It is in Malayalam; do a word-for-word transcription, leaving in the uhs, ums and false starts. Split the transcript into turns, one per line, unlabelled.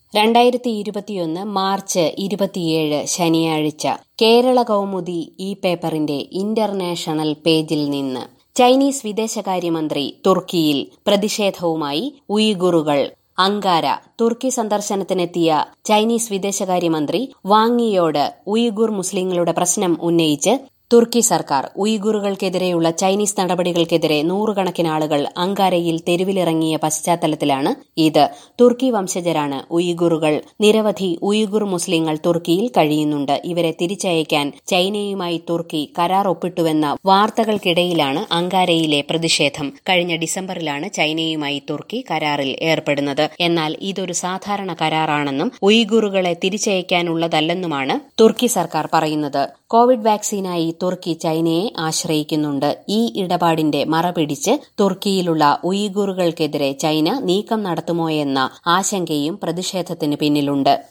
രണ്ടായിരത്തി ഇരുപത്തിയൊന്ന് മാർച്ച് ഇരുപത്തിയേഴ് ശനിയാഴ്ച കേരള കൗമുദി ഈ പേപ്പറിന്റെ ഇന്റർനാഷണൽ പേജിൽ നിന്ന് ചൈനീസ് വിദേശകാര്യമന്ത്രി തുർക്കിയിൽ പ്രതിഷേധവുമായി ഉയ്ഗുറുകൾ. അങ്കാര. തുർക്കി സന്ദർശനത്തിനെത്തിയ ചൈനീസ് വിദേശകാര്യമന്ത്രി വാങ് യിയോട് ഉയ്ഗുർ മുസ്ലിങ്ങളുടെ പ്രശ്നം ഉന്നയിച്ച് തുർക്കി സർക്കാർ. ഉയ്ഗുറുകൾക്കെതിരെയുള്ള ചൈനീസ് നടപടികൾക്കെതിരെ നൂറുകണക്കിന് ആളുകൾ അങ്കാരയിൽ തെരുവിലിറങ്ങിയ പശ്ചാത്തലത്തിലാണ് ഇത്. തുർക്കി വംശജരാണ് ഉയ്ഗുറുകൾ. നിരവധി ഉയ്ഗുർ മുസ്ലിങ്ങൾ തുർക്കിയിൽ കഴിയുന്നുണ്ട്. ഇവരെ തിരിച്ചയക്കാൻ ചൈനയുമായി തുർക്കി കരാർ ഒപ്പിട്ടുവെന്ന വാർത്തകൾക്കിടയിലാണ് അങ്കാരയിലെ പ്രതിഷേധം. കഴിഞ്ഞ ഡിസംബറിലാണ് ചൈനയുമായി തുർക്കി കരാറിൽ ഏർപ്പെടുന്നത്. എന്നാൽ ഇതൊരു സാധാരണ കരാറാണെന്നും ഉയ്ഗുറുകളെ തിരിച്ചയക്കാനുള്ളതല്ലെന്നുമാണ് തുർക്കി സർക്കാർ പറയുന്നത്. കോവിഡ് വാക്സിനായി തുർക്കി ചൈനയെ ആശ്രയിക്കുന്നുണ്ട്. ഈ ഇടപാടിന്റെ മറപിടിച്ച് തുർക്കിയിലുള്ള ഉയ്ഗുറുകൾക്കെതിരെ ചൈന നീക്കം നടത്തുമോയെന്ന ആശങ്കയും പ്രതിഷേധത്തിന് പിന്നിലുണ്ട്.